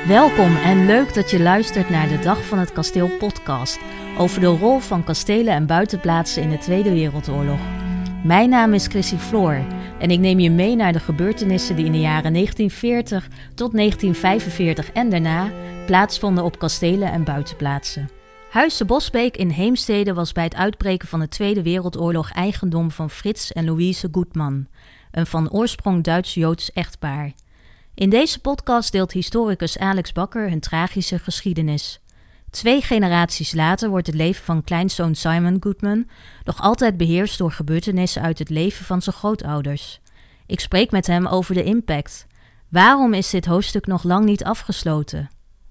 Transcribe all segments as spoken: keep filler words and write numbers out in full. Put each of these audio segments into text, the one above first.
Welkom en leuk dat je luistert naar de Dag van het Kasteel podcast over de rol van kastelen en buitenplaatsen in de Tweede Wereldoorlog. Mijn naam is Chrissy Floor en ik neem je mee naar de gebeurtenissen die in de jaren negentien veertig tot negentien vijfenveertig en daarna plaatsvonden op kastelen en buitenplaatsen. Huis de Bosbeek in Heemstede was bij het uitbreken van de Tweede Wereldoorlog eigendom van Frits en Louise Goedman, een van oorsprong Duits-Joods echtpaar. In deze podcast deelt historicus Alex Bakker hun tragische geschiedenis. Twee generaties later wordt het leven van kleinzoon Simon Goodman nog altijd beheerst door gebeurtenissen uit het leven van zijn grootouders. Ik spreek met hem over de impact. Waarom is dit hoofdstuk nog lang niet afgesloten?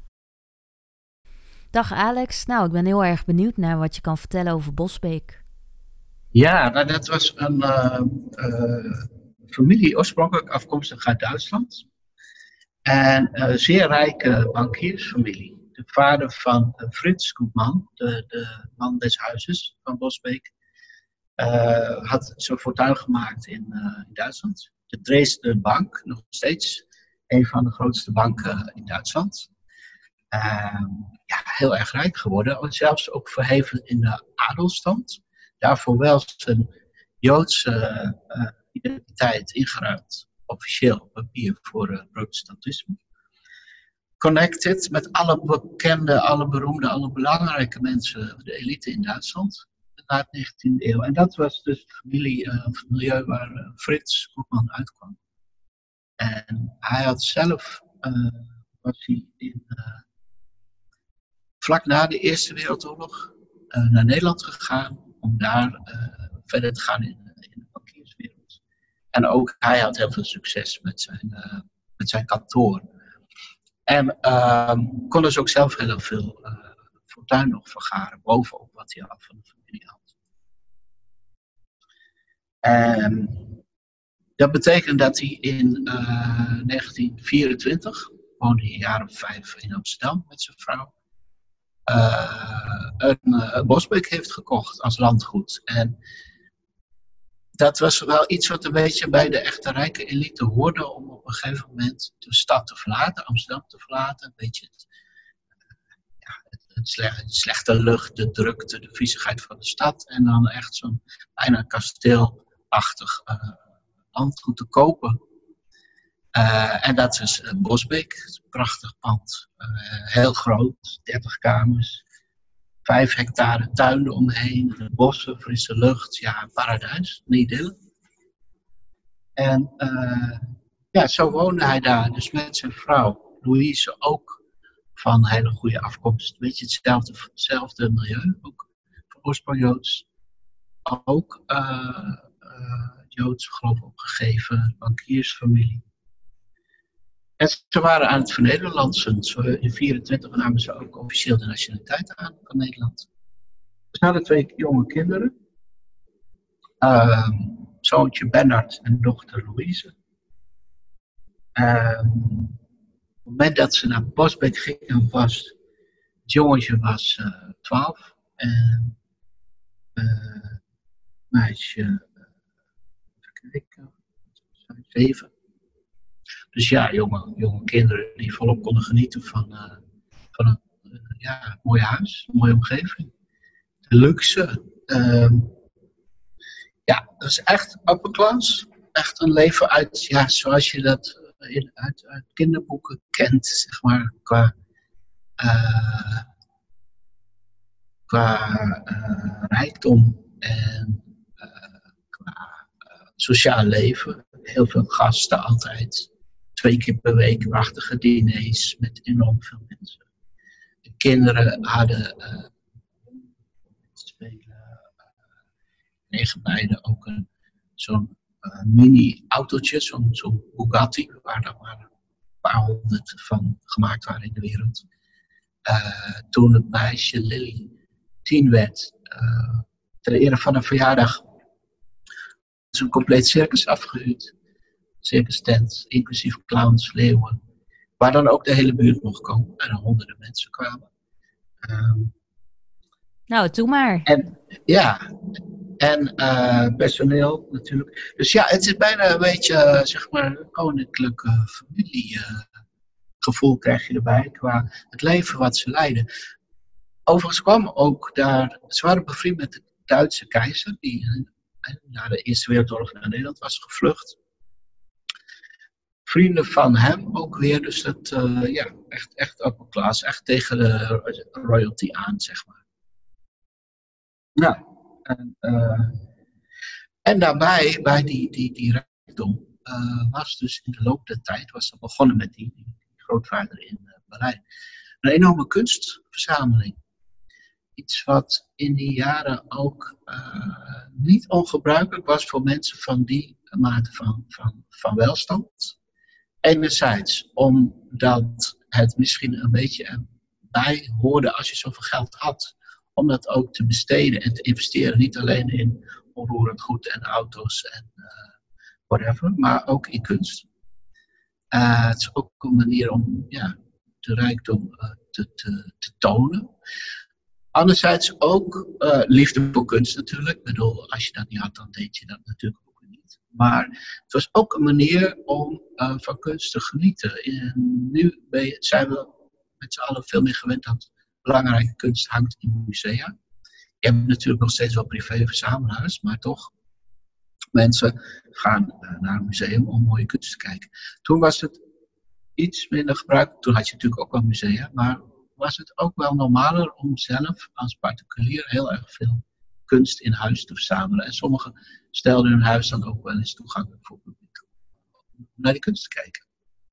Dag Alex, nou ik ben heel erg benieuwd naar wat je kan vertellen over Bosbeek. Ja, nou, dat was een uh, uh, familie oorspronkelijk afkomstig uit Duitsland. En een uh, zeer rijke bankiersfamilie. De vader van uh, Frits Goedman, de, de man des huizes van Bosbeek, uh, had zijn fortuin gemaakt in, uh, in Duitsland. De Dresdner Bank, nog steeds een van de grootste banken in Duitsland. Uh, ja, heel erg rijk geworden, zelfs ook verheven in de adelstand. Daarvoor wel zijn Joodse uh, identiteit ingeruimd. Officieel op papier voor uh, protestantisme. Connected met alle bekende, alle beroemde, alle belangrijke mensen, de elite in Duitsland, na de negentiende eeuw. En dat was dus het familie, uh, milieu waar uh, Frits Goedman uitkwam. En hij had zelf, uh, was hij in, uh, vlak na de Eerste Wereldoorlog uh, naar Nederland gegaan, om daar uh, verder te gaan in, in de bankierswereld. En ook hij had heel veel succes met zijn, uh, met zijn kantoor. En uh, kon dus ook zelf heel veel uh, fortuin nog vergaren, bovenop wat hij al van de familie had. En dat betekent dat hij in uh, negentien vierentwintig, woonde hij een jaar of vijf in Amsterdam met zijn vrouw, uh, een, uh, een Bosbeek heeft gekocht als landgoed. En dat was wel iets wat een beetje bij de echte rijke elite hoorde, om op een gegeven moment de stad te verlaten, Amsterdam te verlaten. Een beetje het, ja, het, het slechte, slechte lucht, de drukte, de viezigheid van de stad. En dan echt zo'n bijna kasteelachtig uh, landgoed te kopen. Uh, en dat is uh, Bosbeek, een prachtig pand. Uh, heel groot, dertig kamers. Vijf hectare tuin eromheen, bossen, frisse lucht, ja, een paradijs, een idylle. En uh, ja, zo woonde hij daar, dus met zijn vrouw, Louise, ook van hele goede afkomst. Een beetje hetzelfde, hetzelfde milieu, ook van oorsprong Joods. Ook uh, uh, Joods geloof opgegeven, bankiersfamilie. En ze waren aan het vernederlandsen. In negentien vierentwintig namen ze ook officieel de nationaliteit aan van Nederland. Ze hadden twee jonge kinderen. Uh, zoontje Bernard en dochter Louise. Uh, op het moment dat ze naar Bosbeek gingen was, het jongetje was uh, twaalf. En uh, meisje, uh, even kijken, zeven. Dus ja, jonge, jonge kinderen die volop konden genieten van, uh, van een uh, ja, mooi huis, een mooie omgeving. De luxe. Uh, ja, dat is echt upper class. Echt een leven uit, ja, zoals je dat in, uit, uit kinderboeken kent, zeg maar, qua, uh, qua uh, rijkdom en uh, qua uh, sociaal leven. Heel veel gasten altijd. Twee keer per week prachtige diners met enorm veel mensen. De kinderen hadden uh, spelen, uh, negen meiden ook een, zo'n uh, mini-autootje, zo'n, zo'n Bugatti, waar er maar een paar honderd van gemaakt waren in de wereld. Uh, toen het meisje Lily tien werd, uh, ter ere van een verjaardag, is een compleet circus afgehuurd. Circus tent, inclusief clowns, leeuwen. Waar dan ook de hele buurt mocht komen. En er honderden mensen kwamen. Um, nou, doe maar. En ja, en uh, personeel natuurlijk. Dus ja, het is bijna een beetje, uh, zeg maar, een koninklijke familie uh, gevoel krijg je erbij qua het leven wat ze leiden. Overigens kwam ook daar, ze waren bevriend met de Duitse keizer, die na de Eerste Wereldoorlog naar Nederland was gevlucht. Vrienden van hem ook weer, dus dat, uh, ja, echt, echt upper class, echt tegen de royalty aan, zeg maar. Nou, en, uh, en daarbij, bij die, die, die rijkdom, uh, was dus in de loop der tijd, was dat begonnen met die, die grootvader in uh, Berlijn, een enorme kunstverzameling. Iets wat in die jaren ook uh, niet ongebruikelijk was voor mensen van die mate van, van, van welstand. Enerzijds omdat het misschien een beetje erbij hoorde als je zoveel geld had. Om dat ook te besteden en te investeren. Niet alleen in onroerend goed en auto's en uh, whatever. Maar ook in kunst. Uh, het is ook een manier om ja, de rijkdom uh, te, te, te tonen. Anderzijds ook uh, liefde voor kunst natuurlijk. Ik bedoel, als je dat niet had, dan deed je dat natuurlijk ook niet. Maar het was ook een manier om uh, van kunst te genieten. En nu ben je, zijn we met z'n allen veel meer gewend dat belangrijke kunst hangt in musea. Je hebt natuurlijk nog steeds wel privéverzamelaars, maar toch, mensen gaan uh, naar een museum om mooie kunst te kijken. Toen was het iets minder gebruikelijk. Toen had je natuurlijk ook wel musea, maar was het ook wel normaler om zelf als particulier heel erg veel kunst in huis te verzamelen. En sommigen stelden hun huis dan ook wel eens toegankelijk voor het publiek om naar die kunst te kijken.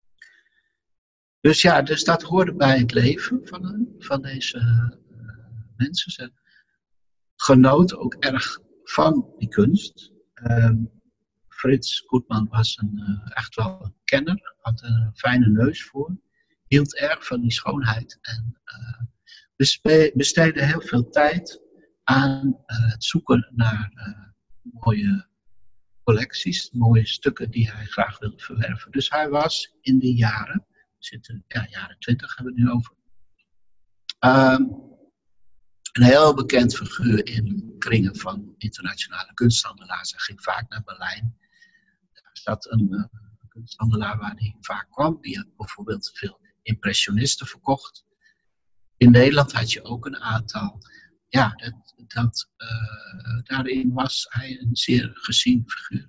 Dus ja, dus dat hoorde bij het leven van, van deze uh, mensen. Ze genoten ook erg van die kunst. Um, Frits Goedman was een, uh, echt wel een kenner, had een fijne neus voor. Hield erg van die schoonheid en uh, bespe- besteedde heel veel tijd aan uh, het zoeken naar uh, mooie collecties, mooie stukken die hij graag wilde verwerven. Dus hij was in die jaren, zitten, ja, jaren twintig hebben we het nu over, um, een heel bekend figuur in kringen van internationale kunsthandelaars. Hij ging vaak naar Berlijn. Daar zat een uh, kunsthandelaar waar hij vaak kwam, die had bijvoorbeeld veel impressionisten verkocht. In Nederland had je ook een aantal. Ja, dat, dat, uh, daarin was hij een zeer gezien figuur.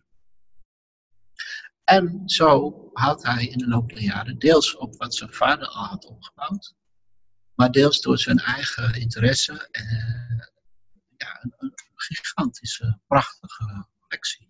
En zo had hij in de loop der jaren deels op wat zijn vader al had opgebouwd, maar deels door zijn eigen interesse uh, ja, een, een gigantische, prachtige collectie.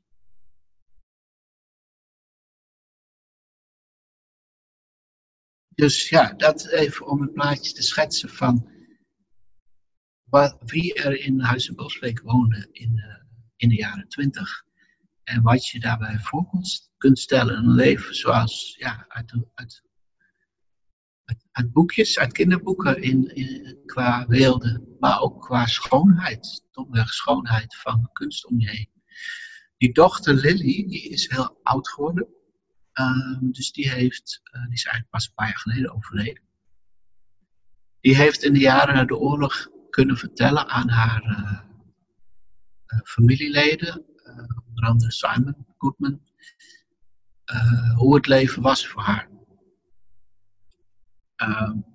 Dus ja, dat even om een plaatje te schetsen van wat, wie er in Huis en Boschbeek woonde in, uh, in de jaren twintig. En wat je daarbij voor kunt, kunt stellen. Een leven zoals ja, uit, uit, uit, uit boekjes, uit kinderboeken in, in, qua weelde. Maar ook qua schoonheid. Domweg schoonheid van kunst om je heen. Die dochter Lily, die is heel oud geworden. Um, dus die, heeft, uh, die is eigenlijk pas een paar jaar geleden overleden. Die heeft in de jaren na de oorlog kunnen vertellen aan haar uh, uh, familieleden, uh, onder andere Simon Goodman, uh, hoe het leven was voor haar. Um,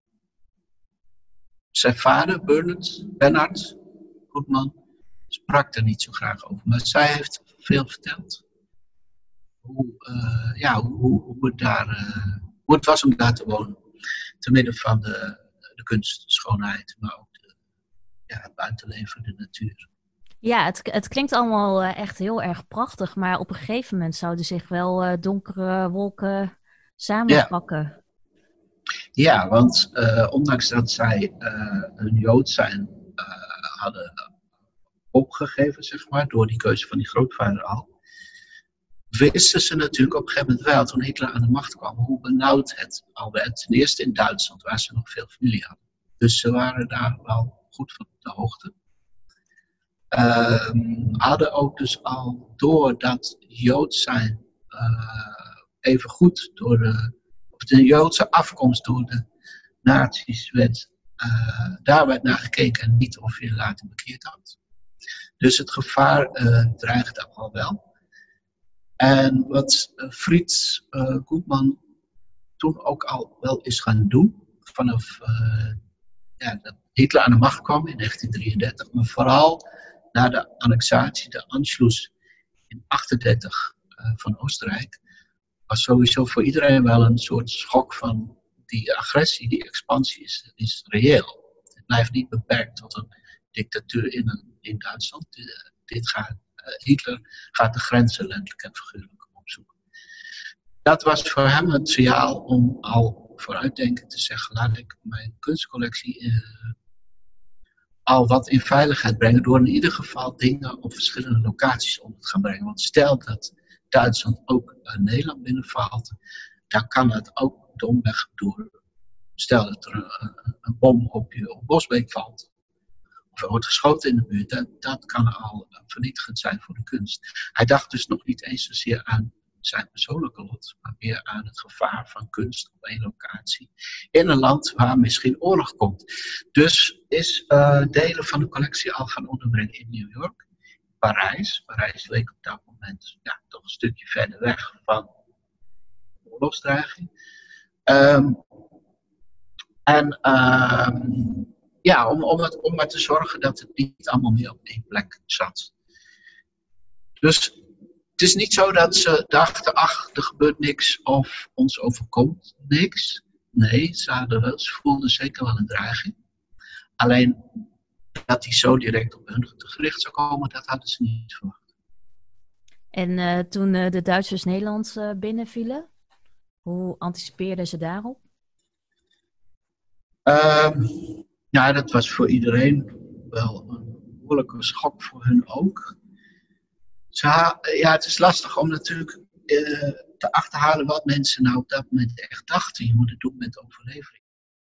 zijn vader, Bernard, Bernard Goodman, sprak er niet zo graag over, maar zij heeft veel verteld. Hoe, uh, ja, hoe, hoe, het daar, uh, hoe het was om daar te wonen. Te midden van de, de kunst, schoonheid, maar ook de, ja, het buitenleven, de natuur. Ja, het, het klinkt allemaal uh, echt heel erg prachtig, maar op een gegeven moment zouden zich wel uh, donkere wolken samenpakken. Ja, ja want uh, ondanks dat zij uh, een Jood zijn uh, hadden opgegeven, zeg maar, door die keuze van die grootvader al, wisten ze natuurlijk op een gegeven moment wel, toen Hitler aan de macht kwam, hoe benauwd het al werd. Ten eerste in Duitsland, waar ze nog veel familie hadden. Dus ze waren daar wel goed van op de hoogte. Um, hadden ook dus al door dat Joods zijn uh, even goed door de, of de Joodse afkomst door de nazi's werd, uh, daar werd naar gekeken en niet of je later bekeerd had. Dus het gevaar uh, dreigde al wel. En wat uh, Frits uh, Goedman toen ook al wel is gaan doen. Vanaf uh, ja, dat Hitler aan de macht kwam in negentien drieëndertig. Maar vooral na de annexatie, de Anschluss in achtendertig uh, van Oostenrijk. Was sowieso voor iedereen wel een soort schok van die agressie, die expansie is, is reëel. Het blijft niet beperkt tot een dictatuur in, een, in Duitsland. Dit, dit gaat, uh, Hitler gaat de grenzen letterlijk en figuurlijk opzoeken. Dat was voor hem het signaal om al vooruitdenken te zeggen, laat ik mijn kunstcollectie uh, al wat in veiligheid brengen, door in ieder geval dingen op verschillende locaties om te gaan brengen. Want stel dat Duitsland ook uh, Nederland binnenvalt, dan kan het ook domweg door. Stel dat er een, een bom op je op Bosbeek valt, of er wordt geschoten in de buurt, dat, dat kan al vernietigend zijn voor de kunst. Hij dacht dus nog niet eens zozeer aan zijn persoonlijke lot, maar meer aan het gevaar van kunst op één locatie in een land waar misschien oorlog komt. Dus is uh, delen van de collectie al gaan onderbrengen in New York, Parijs. Parijs leek op dat moment ja, toch een stukje verder weg van oorlogsdreiging. Um, en um, ja, om, om, het, om maar te zorgen dat het niet allemaal meer op één plek zat. Dus het is niet zo dat ze dachten, ach, er gebeurt niks of ons overkomt niks. Nee, ze, hadden wel, ze voelden zeker wel een dreiging. Alleen dat die zo direct op hun gericht zou komen, dat hadden ze niet verwacht. En uh, toen uh, de Duitsers Nederland uh, binnenvielen, hoe anticipeerden ze daarop? Um, ja, dat was voor iedereen wel een moeilijke schok, voor hun ook. Ja, het is lastig om natuurlijk uh, te achterhalen wat mensen nou op dat moment echt dachten. Je moet het doen met overlevering.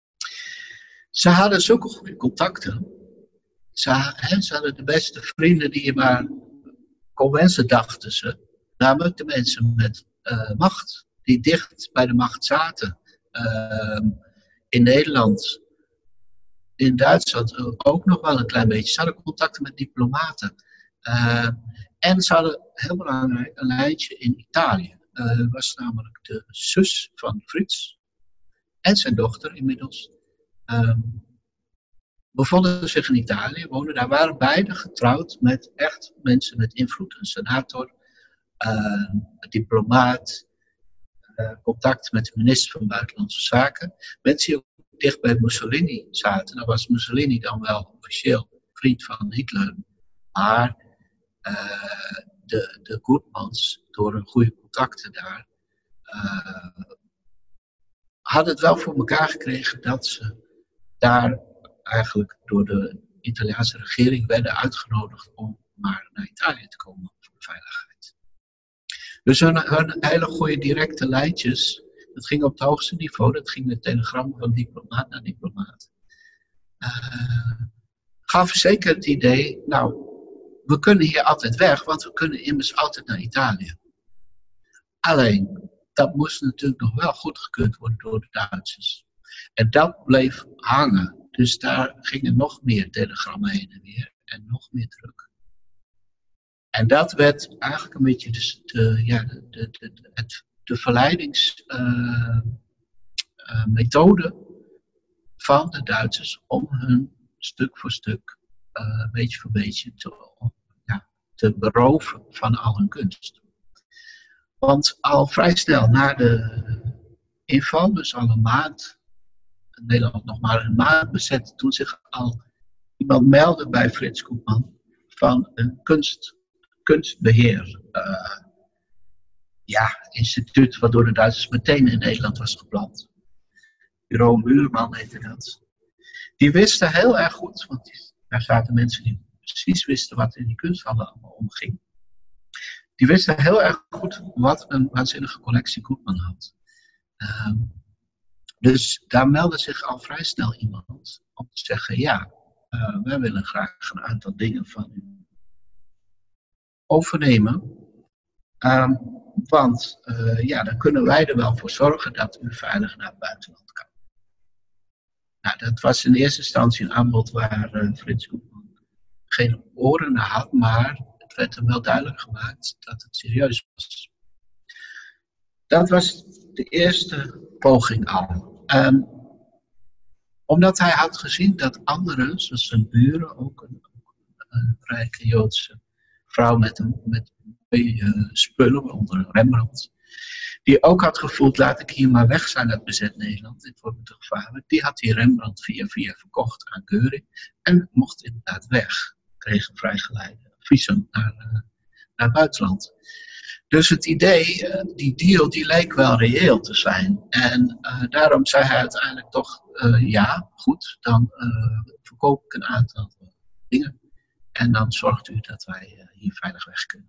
Ze hadden zulke goede contacten. Ze, hè, ze hadden de beste vrienden die je maar kon wensen, dachten ze. Namelijk de mensen met uh, macht. Die dicht bij de macht zaten. Uh, in Nederland, in Duitsland ook nog wel een klein beetje. Ze hadden contacten met diplomaten. Uh, En ze hadden heel belangrijk een lijntje in Italië. Dat uh, was namelijk de zus van Frits en zijn dochter inmiddels. Um, bevonden zich in Italië, woonden daar, waren beide getrouwd met echt mensen met invloed. Een senator, uh, een diplomaat, uh, contact met de minister van Buitenlandse Zaken. Mensen die ook dicht bij Mussolini zaten. Nou was Mussolini dan wel officieel vriend van Hitler, maar Uh, de, de Goodmans, door hun goede contacten daar, uh, hadden het wel voor elkaar gekregen dat ze daar eigenlijk door de Italiaanse regering werden uitgenodigd om maar naar Italië te komen voor de veiligheid. Dus hun, hun hele goede directe lijntjes, dat ging op het hoogste niveau, dat ging met telegrammen van diplomaat naar diplomaat. Uh, gaven zeker het idee, nou, we kunnen hier altijd weg, want we kunnen immers altijd naar Italië. Alleen, dat moest natuurlijk nog wel goedgekeurd worden door de Duitsers. En dat bleef hangen. Dus daar gingen nog meer telegrammen heen en weer. En nog meer druk. En dat werd eigenlijk een beetje de, de, ja, de, de, de, de, de verleidingsmethode uh, uh, van de Duitsers om hun stuk voor stuk, uh, beetje voor beetje, te, ja, te beroven van al hun kunst. Want al vrij snel na de inval, dus al een maand, Nederland nog maar een maand bezet, toen zich al iemand meldde bij Frits Koopman van een kunst, kunstbeheer uh, ja, instituut, waardoor de Duitsers meteen in Nederland was gepland. Bureau Muurman heette dat. Die wisten heel erg goed, want die, daar zaten mensen die precies wisten wat in die kunsthallen allemaal omging. Die wisten heel erg goed wat een waanzinnige collectie Koopman had. Um, dus daar meldde zich al vrij snel iemand om te zeggen, ja, uh, wij willen graag een aantal dingen van u overnemen. Um, want uh, ja, dan kunnen wij er wel voor zorgen dat u veilig naar het buitenland kan. Nou, dat was in eerste instantie een aanbod waar uh, Frits Koopman geen oren naar had, maar het werd hem wel duidelijk gemaakt dat het serieus was. Dat was de eerste poging al. Um, omdat hij had gezien dat anderen, zoals zijn buren, ook een, een rijke Joodse vrouw met, een, met uh, spullen, onder Rembrandt, die ook had gevoeld, laat ik hier maar weg zijn uit bezet Nederland, dit wordt me te gevaarlijk. Die had die Rembrandt via via verkocht aan Göring en mocht inderdaad weg. Kreeg een vrijgeleide visum naar, uh, naar het buitenland. Dus het idee, uh, die deal, die leek wel reëel te zijn. En uh, daarom zei hij uiteindelijk toch, uh, ja, goed, dan uh, verkoop ik een aantal uh, dingen. En dan zorgt u dat wij uh, hier veilig weg kunnen.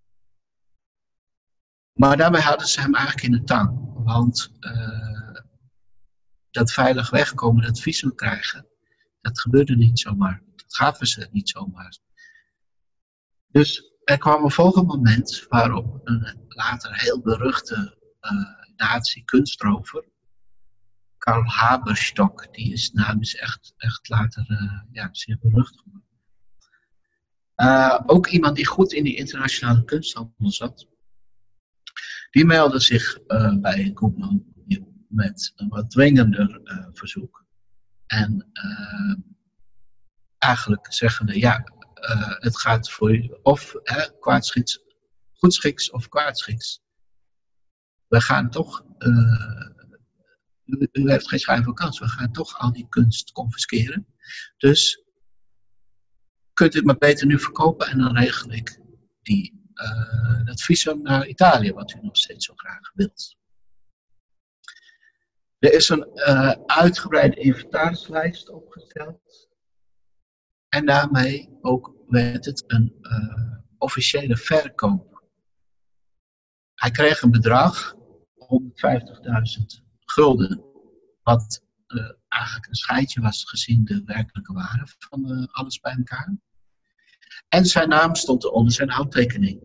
Maar daarmee hadden ze hem eigenlijk in de tang. Want uh, dat veilig wegkomen, dat visum krijgen, dat gebeurde niet zomaar. Dat gaven ze niet zomaar. Dus er kwam een volgend moment waarop een later heel beruchte uh, nazi-kunstrover, Karl Haberstock, die is naam is echt, echt later uh, ja, zeer berucht geworden. Uh, ook iemand die goed in die internationale kunsthandel zat. Die meldde zich uh, bij Goodman met een wat dwingender uh, verzoek. En uh, eigenlijk zeggende, ja, uh, het gaat voor u of uh, kwaadschiks, goedschiks of kwaadschiks. We gaan toch, uh, u, u heeft geen schijn van kans, we gaan toch al die kunst confisceren. Dus kunt u het maar beter nu verkopen en dan regel ik die Uh, dat visum naar Italië, wat u nog steeds zo graag wilt. Er is een uh, uitgebreide inventarislijst opgesteld. En daarmee ook werd het een uh, officiële verkoop. Hij kreeg een bedrag, honderdvijftigduizend gulden, wat uh, eigenlijk een schijntje was gezien de werkelijke waarde van uh, alles bij elkaar. En zijn naam stond eronder, zijn handtekening.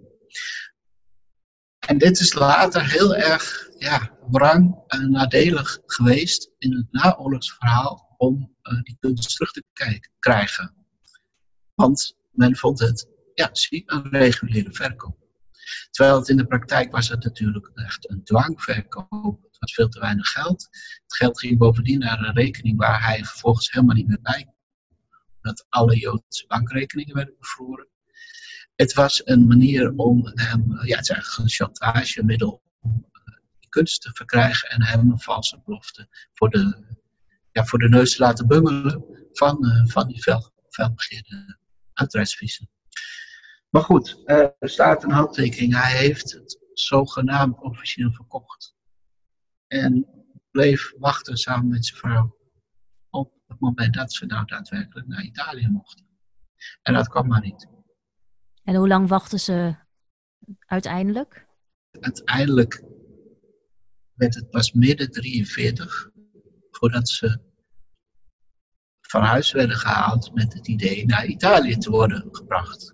En dit is later heel erg ja, wrang en nadelig geweest in het naoorlogsverhaal om uh, die kunst terug te kijken, krijgen. Want men vond het, ja, zie, een reguliere verkoop. Terwijl het in de praktijk was het natuurlijk echt een dwangverkoop. Het was veel te weinig geld. Het geld ging bovendien naar een rekening waar hij vervolgens helemaal niet meer bij kon. Dat alle Joodse bankrekeningen werden bevroren. Het was een manier om hem, ja, het is eigenlijk een chantagemiddel om die kunst te verkrijgen en hem een valse belofte voor de, ja, voor de neus te laten bungelen van, uh, van die fel, felbegeerde uitreisvisum. Maar goed, uh, er staat een handtekening, hij heeft het zogenaamd officieel verkocht. En bleef wachten samen met zijn vrouw op het moment dat ze nou daadwerkelijk naar Italië mochten. En dat kwam maar niet. En hoe lang wachten ze uiteindelijk? Uiteindelijk werd het pas midden drieënveertig voordat ze van huis werden gehaald met het idee naar Italië te worden gebracht.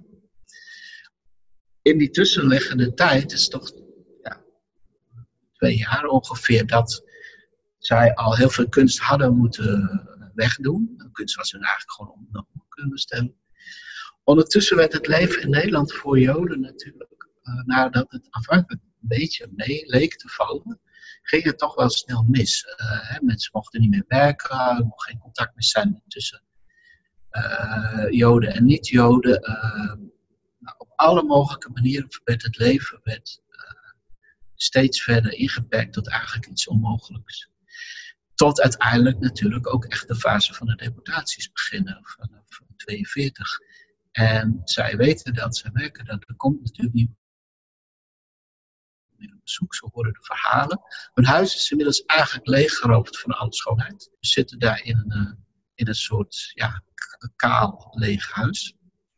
In die tussenliggende tijd is toch ja, twee jaar ongeveer dat zij al heel veel kunst hadden moeten wegdoen. Kunst was hun eigenlijk gewoon onmogelijk kunnen stellen. Ondertussen werd het leven in Nederland voor Joden natuurlijk, uh, nadat het afhankelijk een beetje mee leek te vallen, ging het toch wel snel mis. Uh, hè, mensen mochten niet meer werken, er mocht geen contact meer zijn tussen uh, Joden en niet-Joden. Uh, nou, op alle mogelijke manieren werd het leven werd, uh, steeds verder ingeperkt tot eigenlijk iets onmogelijks. Tot uiteindelijk natuurlijk ook echt de fase van de deportaties beginnen, vanaf tweeënveertig. En zij weten dat, zij merken dat, er komt natuurlijk niet meer op bezoek, zo horen de verhalen. Hun huis is inmiddels eigenlijk leeggeroofd van alle schoonheid. Ze zitten daar in een, in een soort ja, kaal leeg huis.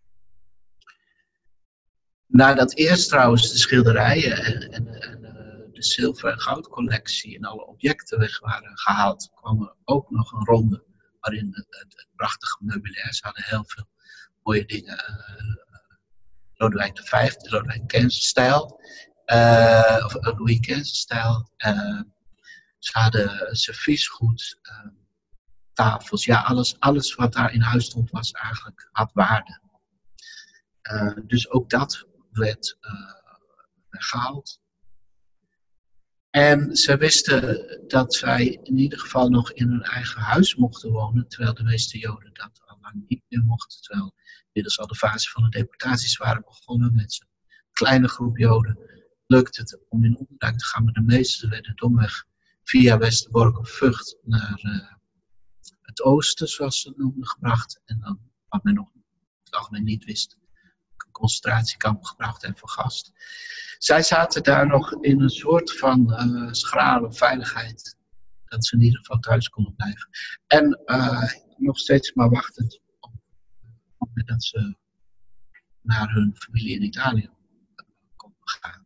Nadat eerst trouwens de schilderijen en, en, en de zilver- en goudcollectie en alle objecten weg waren gehaald, kwam er ook nog een ronde waarin het, het, het prachtige meubilair, ze hadden heel veel mooie dingen. Uh, Lodewijk de Vijfde, Lodewijk Kens-stijl. Uh, of Louis Kens-stijl. Uh, ze hadden serviesgoed, uh, tafels. Ja, alles, alles wat daar in huis stond was eigenlijk, had waarde. Uh, dus ook dat werd uh, weggehaald. En ze wisten dat zij in ieder geval nog in hun eigen huis mochten wonen, terwijl de meeste Joden dat al lang niet meer mochten. Terwijl inmiddels al de fase van de deportaties waren begonnen met een kleine groep Joden. Lukte het om in onderdak te gaan, maar de meesten werden domweg via Westerbork of Vught naar uh, het oosten, zoals ze het noemden, gebracht. En dan, wat men nog het algemeen niet wist, een concentratiekamp gebracht en vergast. Zij zaten daar nog in een soort van uh, schrale veiligheid, dat ze in ieder geval thuis konden blijven. En uh, nog steeds maar wachtend op, op dat ze naar hun familie in Italië konden gaan.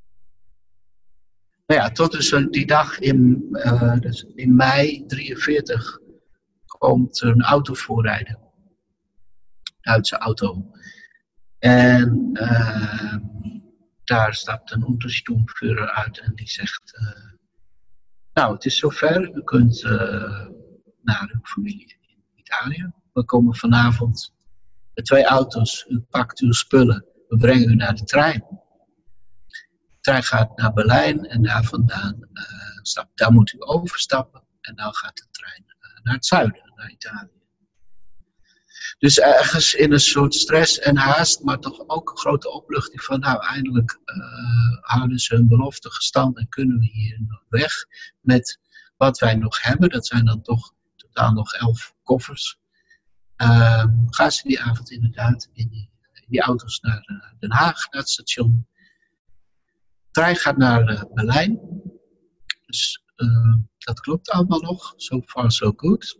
Nou ja, tot dus die dag in, uh, dus in mei drieënveertig komt er een auto voorrijden. Een Duitse auto. En uh, daar stapt een Untersturmführer uit en die zegt... Uh, nou, het is zover. U kunt uh, naar uw familie in Italië. We komen vanavond met twee auto's. U pakt uw spullen. We brengen u naar de trein. De trein gaat naar Berlijn en daar vandaan uh, stap, daar moet u overstappen. En dan gaat de trein uh, naar het zuiden, naar Italië. Dus ergens in een soort stress en haast, maar toch ook een grote opluchting van nou eindelijk uh, houden ze hun belofte gestand en kunnen we hier nog weg met wat wij nog hebben. Dat zijn dan toch totaal nog elf koffers. Uh, gaan ze die avond inderdaad in die, in die auto's naar uh, Den Haag, naar het station. De trein gaat naar uh, Berlijn. Dus uh, dat klopt allemaal nog. So far so good.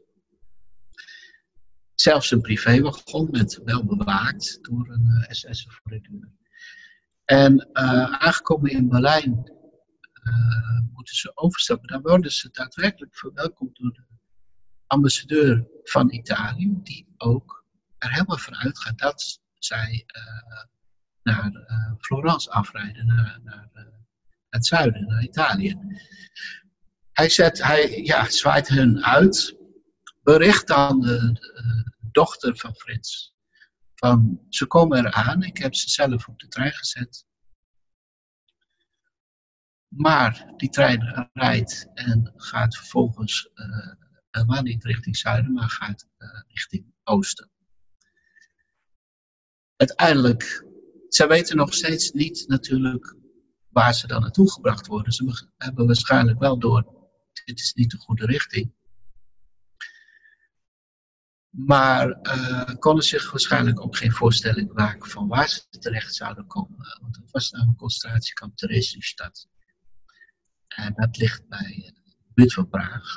Zelfs een privéwagon met wel bewaakt door een uh, S S'er voor de deur. En uh, aangekomen in Berlijn uh, moeten ze overstappen. Dan worden ze daadwerkelijk verwelkomd door de ambassadeur van Italië, die ook er helemaal van uitgaat dat zij uh, naar uh, Florence afrijden, naar, naar uh, het zuiden, naar Italië. Hij, zet, hij ja, zwaait hen uit, bericht dan de, de dochter van Frits van ze komen eraan, ik heb ze zelf op de trein gezet. Maar die trein rijdt en gaat vervolgens uh, helemaal niet richting zuiden, maar gaat uh, richting oosten. Uiteindelijk, zij weten nog steeds niet natuurlijk waar ze dan naartoe gebracht worden. Ze hebben waarschijnlijk wel door, dit is niet de goede richting. Maar uh, konden zich waarschijnlijk ook geen voorstelling maken van waar ze terecht zouden komen. Want het was namelijk concentratiekamp Theresienstadt. En dat ligt bij uh, de buurt van Praag.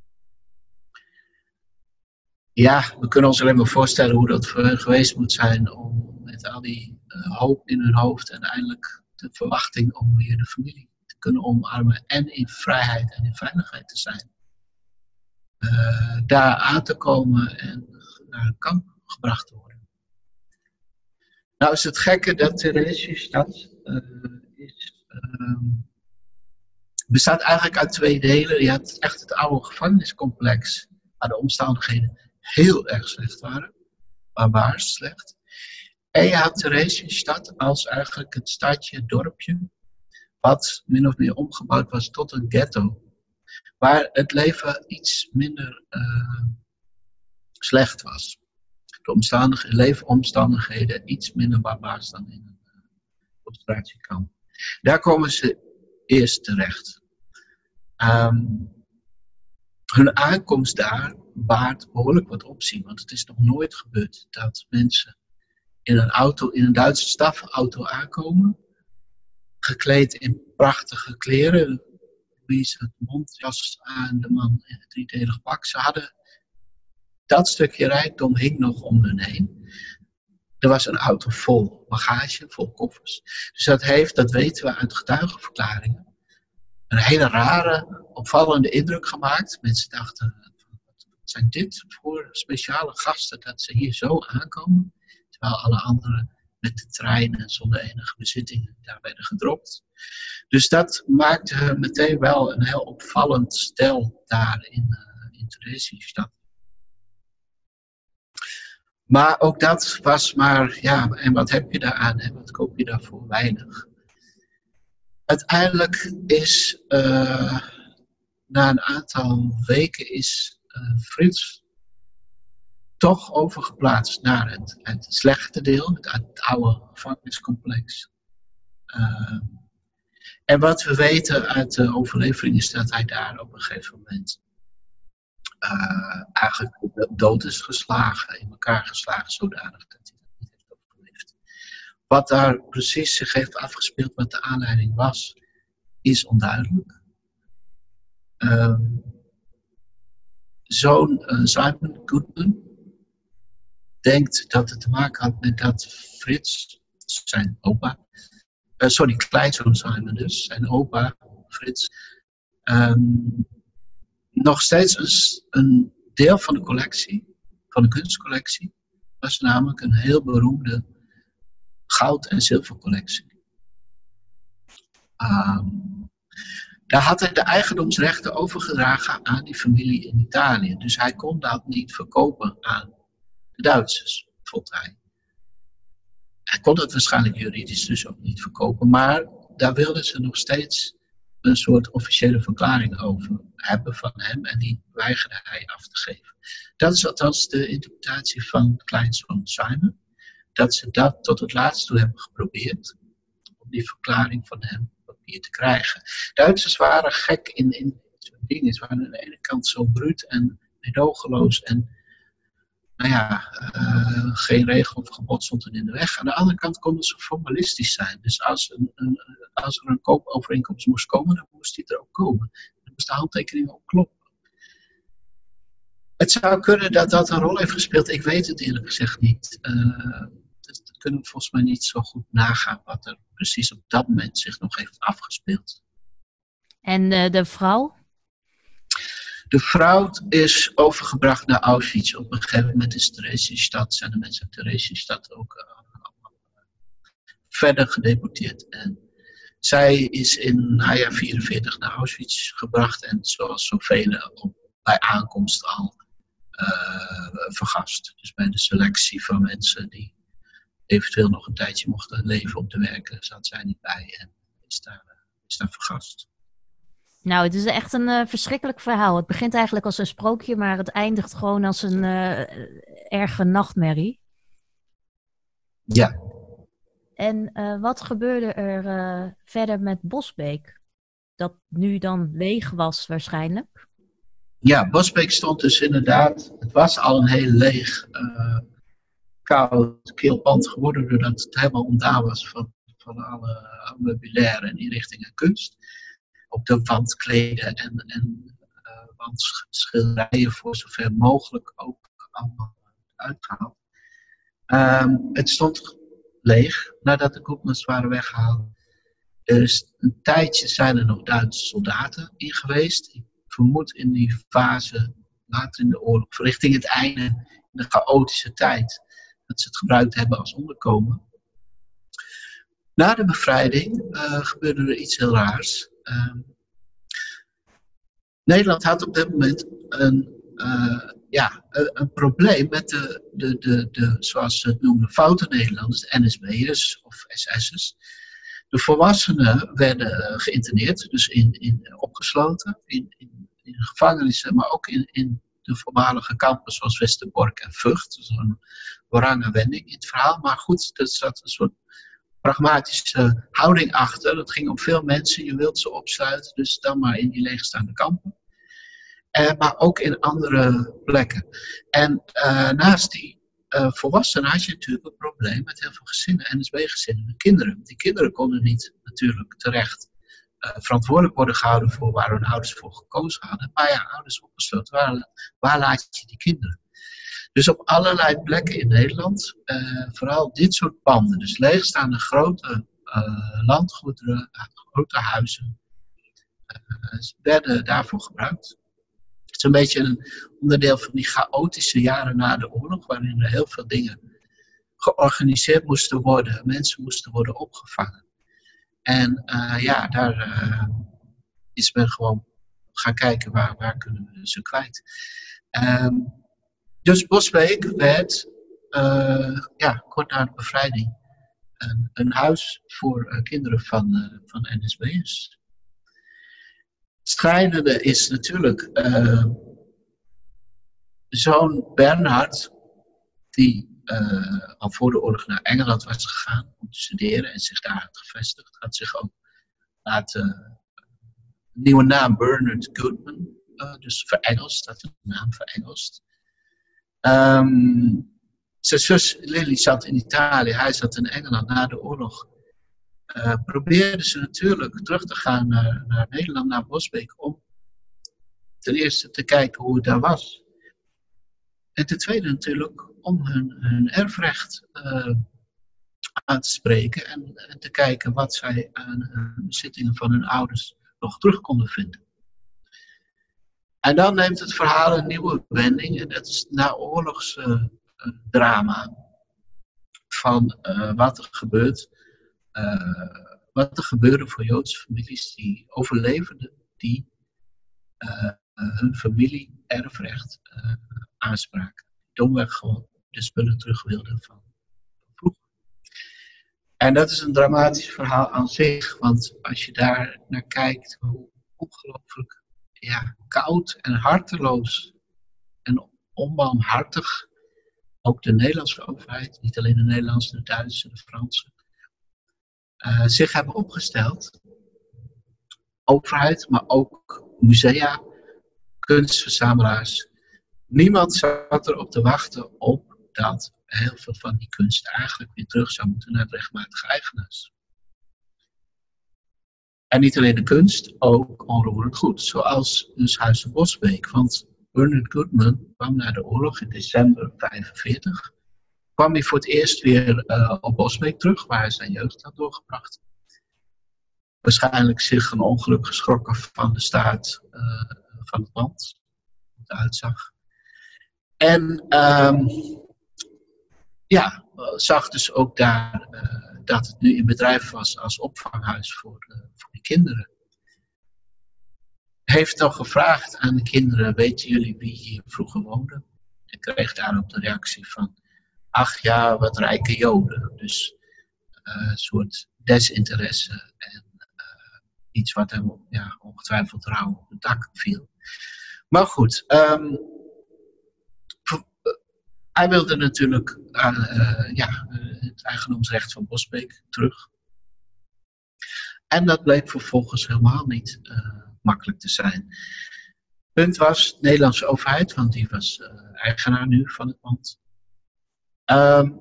Ja, we kunnen ons alleen maar voorstellen hoe dat voor hen geweest moet zijn om met al die uh, hoop in hun hoofd en eindelijk de verwachting om weer de familie te kunnen omarmen en in vrijheid en in veiligheid te zijn. Uh, daar aan te komen en naar een kamp gebracht te worden. Nou is het gekke dat Theresienstadt uh, is, uh, bestaat eigenlijk uit twee delen. Je had echt het oude gevangeniscomplex waar de omstandigheden heel erg slecht waren, barbaars slecht. En je had Theresienstadt als eigenlijk het stadje, het dorpje, wat min of meer omgebouwd was tot een ghetto. Waar het leven iets minder uh, slecht was. De omstandigheden, leefomstandigheden iets minder barbaars dan in een uh, concentratiekamp. Daar komen ze eerst terecht. Um, hun aankomst daar baart behoorlijk wat opzien. Want het is nog nooit gebeurd dat mensen in een auto, in een Duitse stafauto aankomen. Gekleed in prachtige kleren. Louise het mondjas aan, de man in het driedelig pak. Ze hadden dat stukje rijkdom hing nog om hun heen. Er was een auto vol bagage, vol koffers. Dus dat heeft, dat weten we uit getuigenverklaringen, een hele rare, opvallende indruk gemaakt. Mensen dachten, wat zijn dit voor speciale gasten dat ze hier zo aankomen? Terwijl alle anderen met de trein en zonder enige bezittingen daar werden gedropt. Dus dat maakte meteen wel een heel opvallend stel daar in, uh, in Theresienstadt. Maar ook dat was maar, ja, en wat heb je daaraan en wat koop je daarvoor? Weinig. uiteindelijk is uh, na een aantal weken is uh, Frits toch overgeplaatst naar het, het slechte deel, het, het oude gevangeniscomplex. Uh, en wat we weten uit de overlevering is dat hij daar op een gegeven moment uh, eigenlijk dood is geslagen, in elkaar geslagen, zodanig dat hij dat niet heeft overleefd. Wat daar precies zich heeft afgespeeld, wat de aanleiding was, is onduidelijk. Uh, Zoon uh, Simon Goodman denkt dat het te maken had met dat Frits, zijn opa, uh, sorry, kleinzoon Simon dus, zijn opa Frits, um, nog steeds een, een deel van de collectie, van de kunstcollectie, was namelijk een heel beroemde goud- en zilvercollectie. Um, daar had hij de eigendomsrechten overgedragen aan die familie in Italië. Dus hij kon dat niet verkopen aan de Duitsers, vond hij. Hij kon het waarschijnlijk juridisch dus ook niet verkopen, maar daar wilden ze nog steeds een soort officiële verklaring over hebben van hem en die weigerde hij af te geven. Dat is althans de interpretatie van kleinzoon Simon, dat ze dat tot het laatst toe hebben geprobeerd, om die verklaring van hem op papier te krijgen. Duitsers waren gek in, in zo'n dingen, ze waren aan de ene kant zo bruut en meedogenloos en nou ja, uh, geen regel of gebod stond er in de weg. Aan de andere kant konden ze formalistisch zijn. Dus als, een, een, als er een koopovereenkomst moest komen, dan moest die er ook komen. Dan moest de handtekening ook kloppen. Het zou kunnen dat dat een rol heeft gespeeld. Ik weet het eerlijk gezegd niet. Uh, dat, dat kunnen we volgens mij niet zo goed nagaan wat er precies op dat moment zich nog heeft afgespeeld. En uh, de vrouw? De vrouw is overgebracht naar Auschwitz. Op een gegeven moment is Theresienstadt, zijn de mensen uit Theresienstadt ook uh, verder gedeporteerd. En zij is in najaar vierenveertig naar Auschwitz gebracht en zoals zoveel op, bij aankomst al uh, vergast. Dus bij de selectie van mensen die eventueel nog een tijdje mochten leven om te werken, zat zij niet bij en is daar, uh, is daar vergast. Nou, het is echt een uh, verschrikkelijk verhaal. Het begint eigenlijk als een sprookje, maar het eindigt gewoon als een uh, erge nachtmerrie. Ja. En uh, wat gebeurde er uh, verder met Bosbeek? Dat nu dan leeg was waarschijnlijk? Ja, Bosbeek stond dus inderdaad, het was al een heel leeg, uh, koud, kil pand geworden doordat het helemaal ontdaan was van, van alle meubilair en inrichting en kunst. Op de wandkleden en, en uh, wandschilderijen voor zover mogelijk ook allemaal uitgehaald. Um, het stond leeg nadat de Goodmans waren weggehaald. Dus een tijdje zijn er nog Duitse soldaten in geweest. Ik vermoed in die fase later in de oorlog, richting het einde, in de chaotische tijd, dat ze het gebruikt hebben als onderkomen. Na de bevrijding uh, gebeurde er iets heel raars. Uh, Nederland had op dit moment een, uh, ja, een, een probleem met de, de, de, de, zoals ze het noemen, foute Nederlanders, de N S B'ers of S S'ers. De volwassenen werden uh, geïnterneerd, dus in, in, opgesloten, in, in, in gevangenissen, maar ook in, in de voormalige kampen zoals Westerbork en Vught. Dus een wrange wending in het verhaal. Maar goed, er zat een soort pragmatische houding achter. Dat ging om veel mensen. Je wilt ze opsluiten, dus dan maar in die leegstaande kampen. Uh, maar ook in andere plekken. En uh, naast die uh, volwassenen had je natuurlijk een probleem met heel veel gezinnen, N S B-gezinnen, de kinderen. Die kinderen konden niet natuurlijk terecht uh, verantwoordelijk worden gehouden voor waar hun ouders voor gekozen hadden. Maar ja, ouders opgesloten, waar, waar laat je die kinderen? Dus op allerlei plekken in Nederland, uh, vooral dit soort panden, dus leegstaande grote uh, landgoederen, grote huizen, uh, werden daarvoor gebruikt. Het is een beetje een onderdeel van die chaotische jaren na de oorlog, waarin er heel veel dingen georganiseerd moesten worden, mensen moesten worden opgevangen. En uh, ja, daar uh, is men gewoon gaan kijken waar, waar kunnen we ze kwijt. Um, Dus Bosbeek werd, uh, ja, kort na de bevrijding, een, een huis voor uh, kinderen van, uh, van N S B'ers. Het schrijnende is natuurlijk uh, zoon Bernhard, die uh, al voor de oorlog naar Engeland was gegaan om te studeren en zich daar had gevestigd, had zich ook laten, uh, een nieuwe naam, Bernard Goodman, uh, dus verengelst, dat is een naam verengelst. Um, zijn zus Lily zat in Italië, hij zat in Engeland na de oorlog. Uh, probeerden ze natuurlijk terug te gaan naar, naar Nederland, naar Bosbeek, om ten eerste te kijken hoe het daar was. En ten tweede natuurlijk om hun, hun erfrecht uh, aan te spreken en, en te kijken wat zij aan uh, bezittingen van hun ouders nog terug konden vinden. En dan neemt het verhaal een nieuwe wending en dat is naoorlogs uh, uh, drama van uh, wat er gebeurt. Uh, wat er gebeurde voor Joodse families die overlevenden, die uh, uh, hun familie erfrecht uh, aanspraken. Domweg gewoon de spullen terug wilden van vroeger. En dat is een dramatisch verhaal aan zich, want als je daar naar kijkt, hoe ongelooflijk ja, koud en harteloos en onbarmhartig ook de Nederlandse overheid, niet alleen de Nederlandse, de Duitse, de Franse, Uh, zich hebben opgesteld. Overheid, maar ook musea, kunstverzamelaars. Niemand zat erop te wachten op dat heel veel van die kunst eigenlijk weer terug zou moeten naar de rechtmatige eigenaars. En niet alleen de kunst, ook onroerend goed. Zoals dus Huis de Bosbeek. Want Bernard Goodman kwam na de oorlog in december vijfenveertig. Kwam hij voor het eerst weer uh, op Bosbeek terug, waar hij zijn jeugd had doorgebracht. Waarschijnlijk zich een ongeluk geschrokken van de staat uh, van het pand, hoe het uitzag. En um, ja, zag dus ook daar uh, dat het nu in bedrijf was als opvanghuis voor, uh, voor die kinderen. Heeft dan gevraagd aan de kinderen, weten jullie wie hier vroeger woonde? En kreeg daarop de reactie van, ach ja, wat rijke Joden. Dus uh, een soort desinteresse en uh, iets wat hem ja, ongetwijfeld rauw op het dak viel. Maar goed, um, hij wilde natuurlijk uh, uh, ja, uh, het eigendomsrecht van Bosbeek terug. En dat bleek vervolgens helemaal niet uh, makkelijk te zijn. Het punt was, de Nederlandse overheid, want die was uh, eigenaar nu van het pand, Um,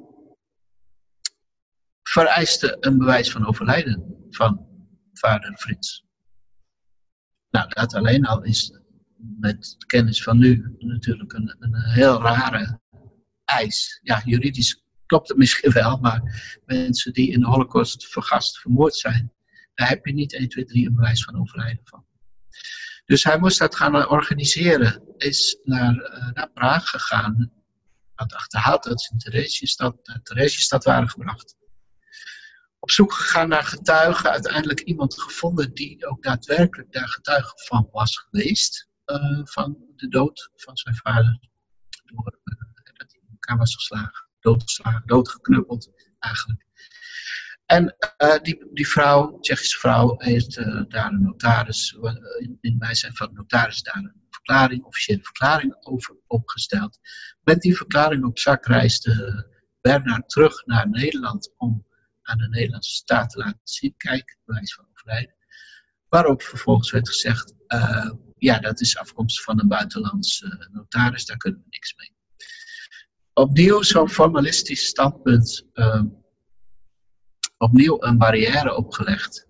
vereiste een bewijs van overlijden van vader Frits. Nou, dat alleen al is met de kennis van nu natuurlijk een, een heel rare eis. Ja, juridisch klopt het misschien wel, maar mensen die in de Holocaust vergast vermoord zijn, daar heb je niet één, twee, drie een bewijs van overlijden van. Dus hij moest dat gaan organiseren, is naar, uh, naar Praag gegaan. Had achterhaald dat ze in Theresienstadt, naar Theresienstadt waren gebracht. Op zoek gegaan naar getuigen. Uiteindelijk iemand gevonden die ook daadwerkelijk daar getuige van was geweest. Uh, van de dood van zijn vader. Door, uh, dat hij in elkaar was geslagen. Doodgeslagen, doodgeknuppeld eigenlijk. En uh, die, die vrouw, Tsjechische vrouw, heeft uh, daar een notaris, uh, in, in bijzijn van de notaris daar een verklaring, officiële verklaring over opgesteld. Met die verklaring op zak reisde Bernhard terug naar Nederland om aan de Nederlandse staat te laten zien, kijk, bewijs van overlijden. Waarop vervolgens werd gezegd, uh, ja, dat is afkomstig van een buitenlandse uh, notaris, daar kunnen we niks mee. Opnieuw zo'n formalistisch standpunt, uh, opnieuw een barrière opgelegd.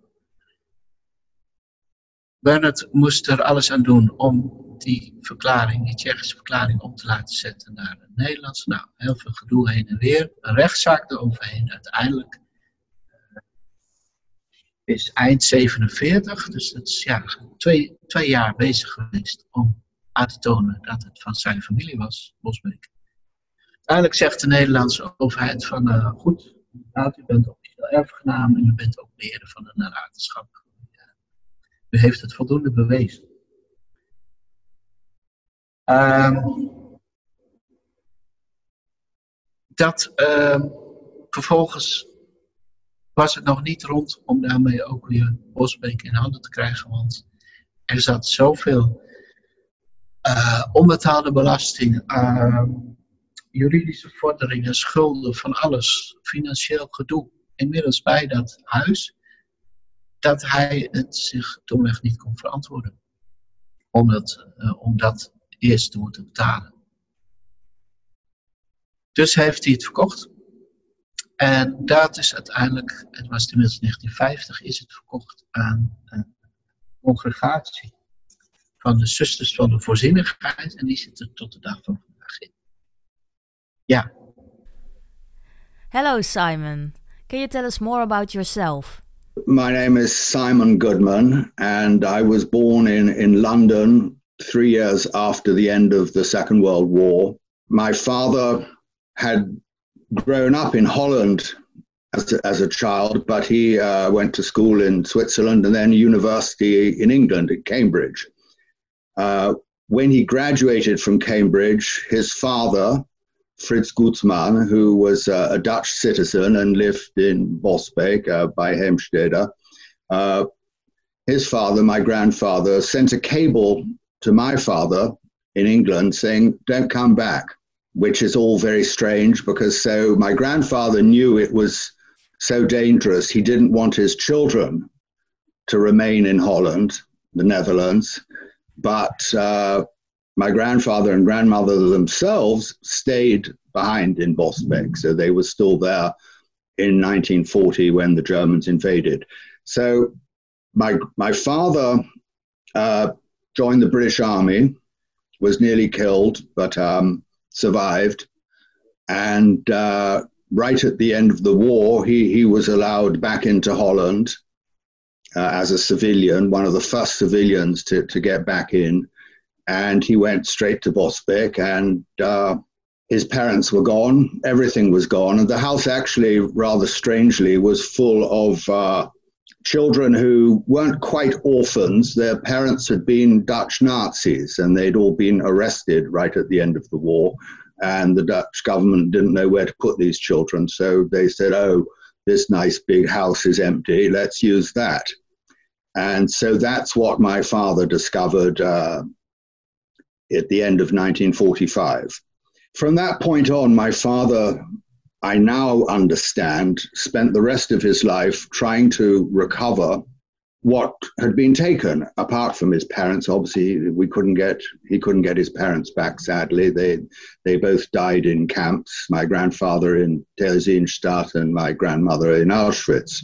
Bernhard moest er alles aan doen om die verklaring, die Tsjechische verklaring, om te laten zetten naar het Nederlands. Nou, heel veel gedoe heen en weer. Een rechtszaak eroverheen. Uiteindelijk uh, is eind zevenenveertig, dus dat is ja, twee, twee jaar bezig geweest om aan te tonen dat het van zijn familie was, Bosbeek. Uiteindelijk zegt de Nederlandse overheid van, uh, goed, u bent officieel erfgenaam en u bent ook beheerder van de nalatenschap. U heeft het voldoende bewezen. Um, dat uh, vervolgens was het nog niet rond om daarmee ook weer Bosbeek in handen te krijgen. Want er zat zoveel uh, onbetaalde belasting, uh, juridische vorderingen, schulden, van alles, financieel gedoe, inmiddels bij dat huis, dat hij het zich domweg niet kon verantwoorden. Om dat, uh, om dat eerst te moeten betalen. Dus heeft hij het verkocht. En dat is uiteindelijk, het was tenminste negentien vijftig, is het verkocht aan een congregatie van de Zusters van de Voorzienigheid. En die zit er tot de dag van vandaag in. Ja. Hello Simon, can you tell us more about yourself? My name is Simon Goodman, and I was born in, in London three years after the end of the Second World War. My father had grown up in Holland as a, as a child, but he uh, went to school in Switzerland and then university in England at Cambridge. Uh, when he graduated from Cambridge, his father, Frits Goedsman, who was uh, a Dutch citizen and lived in Bosbeek uh, by Heemstede, uh, his father, my grandfather, sent a cable to my father in England saying, "Don't come back," which is all very strange because so my grandfather knew it was so dangerous. He didn't want his children to remain in Holland, the Netherlands, but uh, my grandfather and grandmother themselves stayed behind in Bosbeek, so they were still there in nineteen forty when the Germans invaded. So my my father uh, joined the British Army, was nearly killed, but um, survived. And uh, right at the end of the war, he, he was allowed back into Holland uh, as a civilian, one of the first civilians to, to get back in. And he went straight to Bosbeek, and uh, his parents were gone. Everything was gone. And the house actually, rather strangely, was full of uh, children who weren't quite orphans. Their parents had been Dutch Nazis, and they'd all been arrested right at the end of the war. And the Dutch government didn't know where to put these children. So they said, oh, this nice big house is empty. Let's use that. And so that's what my father discovered uh, at the end of nineteen forty-five. From that point on, my father, I now understand, spent the rest of his life trying to recover what had been taken, apart from his parents. Obviously, we couldn't get, he couldn't get his parents back, sadly. They they both died in camps, my grandfather in Theresienstadt and my grandmother in Auschwitz.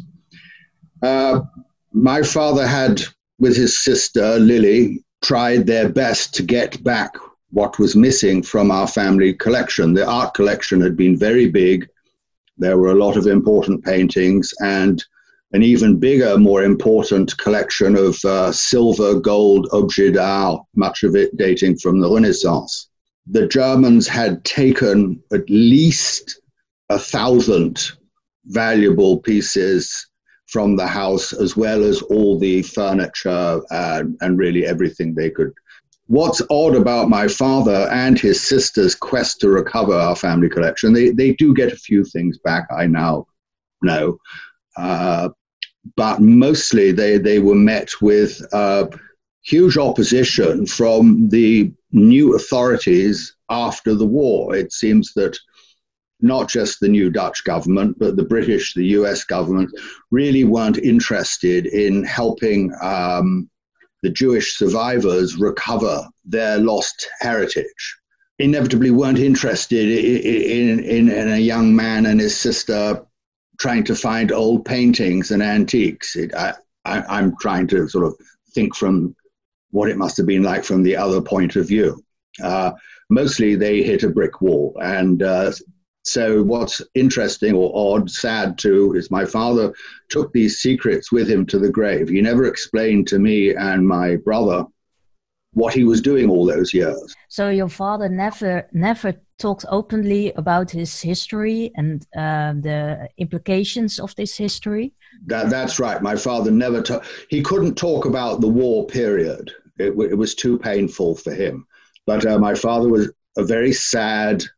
Uh, my father had, with his sister, Lily, tried their best to get back what was missing from our family collection. The art collection had been very big. There were a lot of important paintings and an even bigger, more important collection of uh, silver, gold objets d'art, much of it dating from the Renaissance. The Germans had taken at least a thousand valuable pieces from the house, as well as all the furniture uh, and really everything they could. What's odd about my father and his sister's quest to recover our family collection, they, they do get a few things back, I now know, uh, but mostly they, they were met with uh, huge opposition from the new authorities after the war. It seems that not just the new Dutch government, but the British, the U S government really weren't interested in helping um, the Jewish survivors recover their lost heritage. Inevitably weren't interested in, in, in a young man and his sister trying to find old paintings and antiques. It, I, I, I'm trying to sort of think from what it must have been like from the other point of view. Uh, mostly they hit a brick wall. And uh, so what's interesting or odd, sad too, is my father took these secrets with him to the grave. He never explained to me and my brother what he was doing all those years. So your father never never talked openly about his history and uh, the implications of this history? That, that's right. My father never ta- he couldn't talk about the war period. It, w- it was too painful for him. But uh, my father was a very sad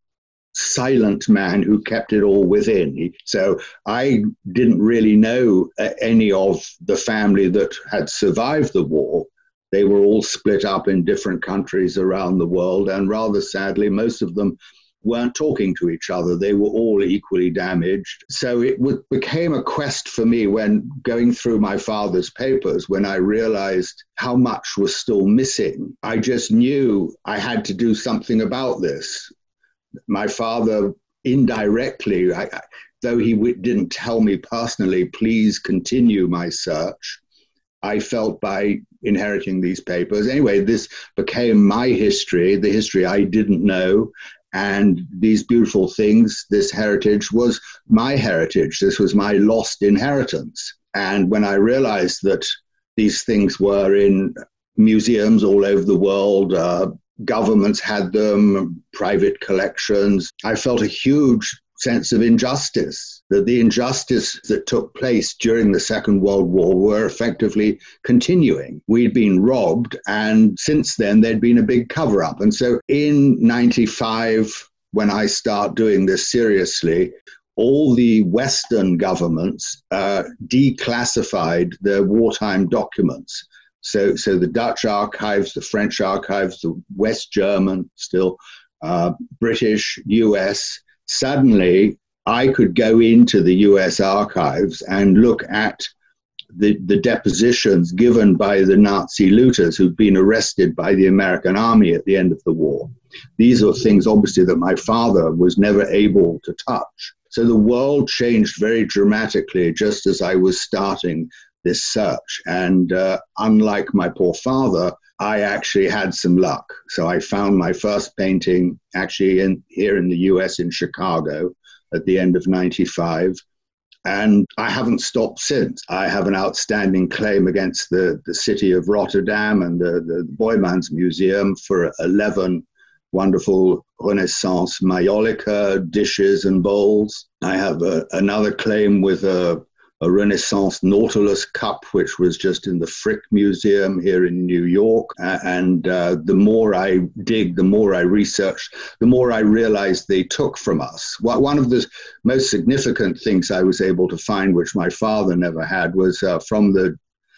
silent man who kept it all within. He, so I didn't really know uh, any of the family that had survived the war. They were all split up in different countries around the world, and rather sadly, most of them weren't talking to each other. They were all equally damaged. So it w- became a quest for me when going through my father's papers, when I realized how much was still missing. I just knew I had to do something about this. My father indirectly, I, though he w- didn't tell me personally, please continue my search, I felt by inheriting these papers. Anyway, this became my history, the history I didn't know. And these beautiful things, this heritage was my heritage. This was my lost inheritance. And when I realized that these things were in museums all over the world, uh, governments had them, private collections, I felt a huge sense of injustice, that the injustice that took place during the Second World War were effectively continuing. We'd been robbed, and since then there'd been a big cover-up. And so in ninety-five, when I start doing this seriously, all the Western governments uh, declassified their wartime documents. So, so the Dutch archives, the French archives, the West German still, uh, British, U S, suddenly, I could go into the U S archives and look at the, the depositions given by the Nazi looters who'd been arrested by the American army at the end of the war. These are things, obviously, that my father was never able to touch. So the world changed very dramatically just as I was starting this search. And uh, unlike my poor father, I actually had some luck. So I found my first painting actually in here in the U S in Chicago at the end of ninety-five. And I haven't stopped since. I have an outstanding claim against the, the city of Rotterdam and the, the Boijmans Museum for eleven wonderful Renaissance Maiolica dishes and bowls. I have a, another claim with a a Renaissance Nautilus cup, which was just in the Frick Museum here in New York. Uh, and uh, the more I dig, the more I research, the more I realized they took from us. One of the most significant things I was able to find, which my father never had, was uh, from the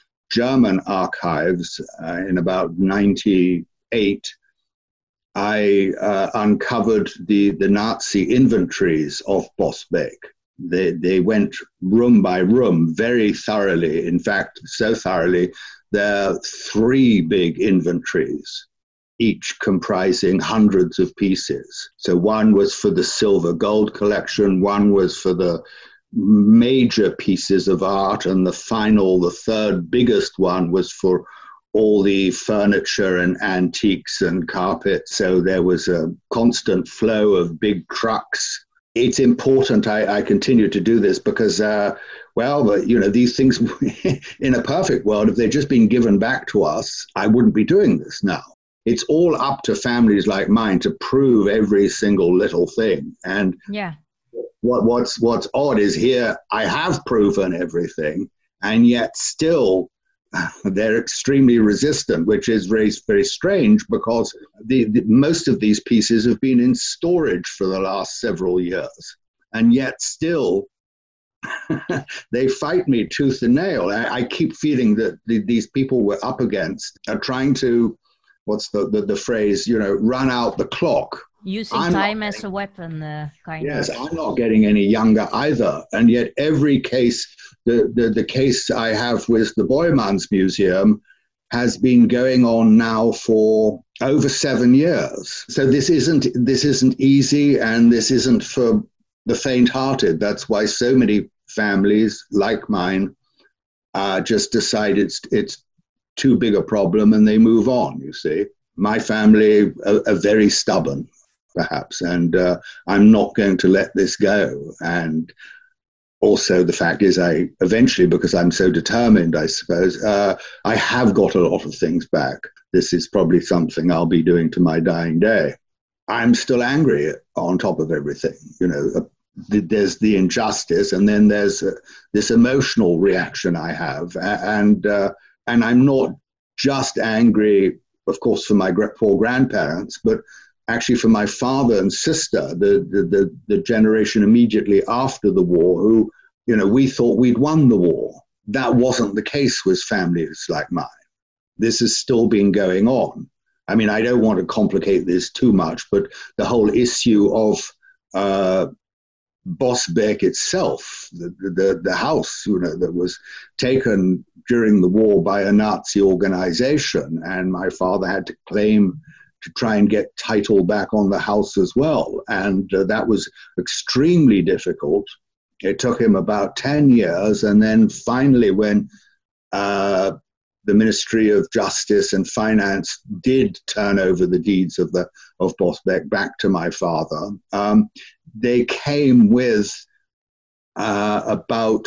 German archives uh, in about ninety-eight. I uh, uncovered the, the Nazi inventories of Bosbeek. They, they went room by room very thoroughly. In fact, so thoroughly, there are three big inventories, each comprising hundreds of pieces. So one was for the silver gold collection, one was for the major pieces of art, and the final, the third biggest one was for all the furniture and antiques and carpets. So there was a constant flow of big trucks. It's important I, I continue to do this because, uh, well, but, you know, these things in a perfect world, if they'd just been given back to us, I wouldn't be doing this now. It's all up to families like mine to prove every single little thing. And yeah, what, what's, what's odd is here I have proven everything, and yet still they're extremely resistant, which is very, very strange because the, the, most of these pieces have been in storage for the last several years. And yet still, they fight me tooth and nail. I, I keep feeling that the, these people we're up against are trying to, what's the, the, the phrase, you know, run out the clock. Using I'm time not, as a weapon, uh, kind yes, of. Yes, I'm not getting any younger either. And yet every case, the, the, the case I have with the Boijmans Museum has been going on now for over seven years. So this isn't, this isn't easy, and this isn't for the faint-hearted. That's why so many families like mine uh, just decide it's, it's too big a problem and they move on, you see. My family are, are very stubborn, perhaps, and uh, I'm not going to let this go. And also the fact is I eventually, because I'm so determined, I suppose, uh, I have got a lot of things back. This is probably something I'll be doing to my dying day. I'm still angry on top of everything. You know, uh, th- there's the injustice, and then there's uh, this emotional reaction I have. And, uh, and I'm not just angry, of course, for my poor grandparents, but actually for my father and sister, the, the, the, the generation immediately after the war, who, you know, we thought we'd won the war. That wasn't the case with families like mine. This has still been going on. I mean, I don't want to complicate this too much, but the whole issue of uh, Bosbeck itself, the, the, the house, you know, that was taken during the war by a Nazi organization, and my father had to claim to try and get title back on the house as well. And uh, that was extremely difficult. It took him about ten years. And then finally, when uh, the Ministry of Justice and Finance did turn over the deeds of the of Bosbeck back to my father, um, they came with uh, about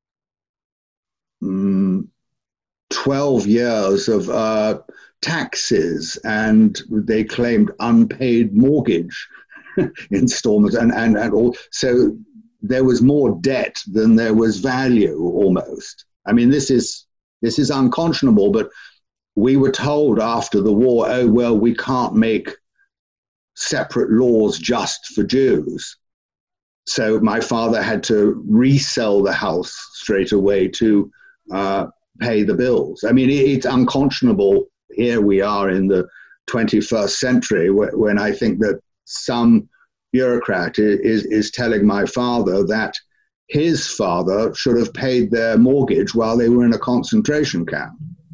um, twelve years of uh, taxes, and they claimed unpaid mortgage installments, and, and, and all. So there was more debt than there was value, almost. I mean, this is this is unconscionable, but we were told after the war, oh, well, we can't make separate laws just for Jews. So my father had to resell the house straight away to uh, pay the bills. I mean, it, it's unconscionable. Here we are in the twenty-first century, wh- when I think that some bureaucrat is, is telling my father that his father should have paid their mortgage while they were in a concentration camp.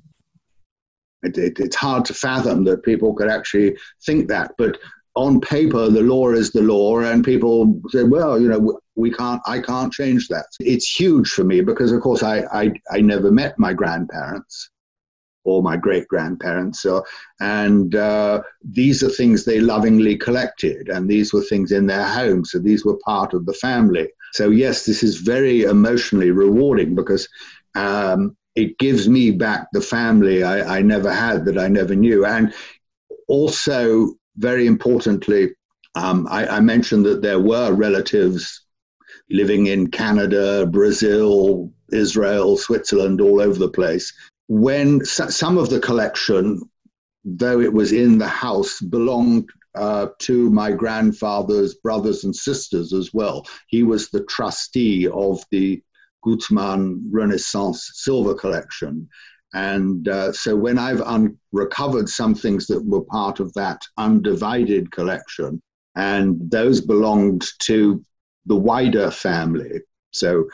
It, it, it's hard to fathom that people could actually think that, but on paper, the law is the law, and people say, well, you know, we can't, I can't change that. It's huge for me because, of course, I, I, I never met my grandparents or my great-grandparents. So, and uh, these are things they lovingly collected, and these were things in their home, so these were part of the family. So yes, this is very emotionally rewarding because um, it gives me back the family I, I never had, that I never knew. And also, very importantly, um, I, I mentioned that there were relatives living in Canada, Brazil, Israel, Switzerland, all over the place. When some of the collection, though it was in the house, belonged uh, to my grandfather's brothers and sisters as well. He was the trustee of the Gutmann Renaissance silver collection. And uh, so when I've un- recovered some things that were part of that undivided collection, and those belonged to the wider family. So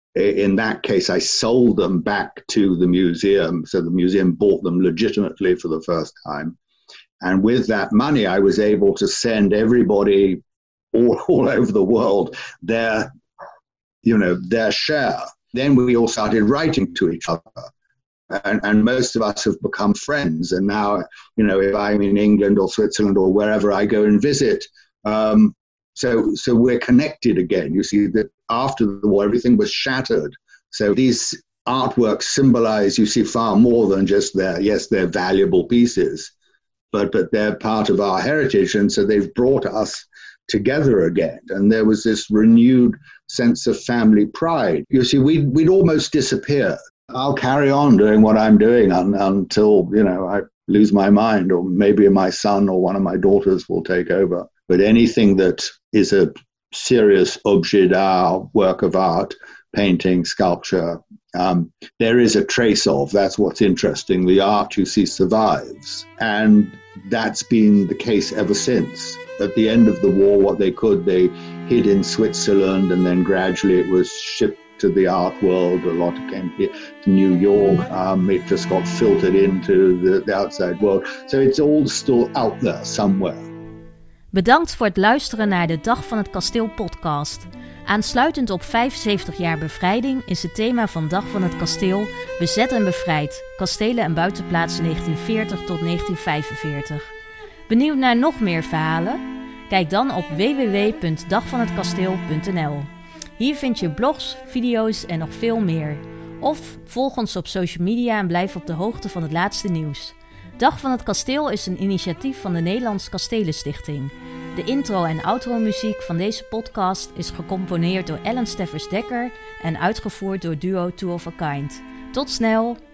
in that case, I sold them back to the museum. So the museum bought them legitimately for the first time. And with that money, I was able to send everybody all, all over the world their, you know, their share. Then we all started writing to each other. And, and most of us have become friends. And now, you know, if I'm in England or Switzerland or wherever I go and visit, um, so so we're connected again. You see that after the war, everything was shattered. So these artworks symbolize, you see, far more than just their, yes, they're valuable pieces, but but they're part of our heritage. And so they've brought us together again. And there was this renewed sense of family pride. You see, we'd, we'd almost disappeared. I'll carry on doing what I'm doing un, until, you know, I lose my mind, or maybe my son or one of my daughters will take over. But anything that is a serious objet d'art, work of art, painting, sculpture, um, there is a trace of. That's what's interesting. The art, you see, survives. And that's been the case ever since. At the end of the war, what they could, they hid in Switzerland, and then gradually it was shipped to the art world. A lot came here to New York. Um, it just got filtered into the, the outside world. So it's all still out there somewhere. Bedankt voor het luisteren naar de Dag van het Kasteel podcast. Aansluitend op vijfenzeventig jaar bevrijding is het thema van Dag van het Kasteel Bezet en Bevrijd, kastelen en buitenplaatsen negentien veertig tot negentien vijfenveertig. Benieuwd naar nog meer verhalen? Kijk dan op w w w punt dag van het kasteel punt n l. Hier vind je blogs, video's en nog veel meer. Of volg ons op social media en blijf op de hoogte van het laatste nieuws. Dag van het Kasteel is een initiatief van de Nederlandse Kastelenstichting. De intro- en outro-muziek van deze podcast is gecomponeerd door Ellen Steffers-Dekker en uitgevoerd door duo Two of a Kind. Tot snel!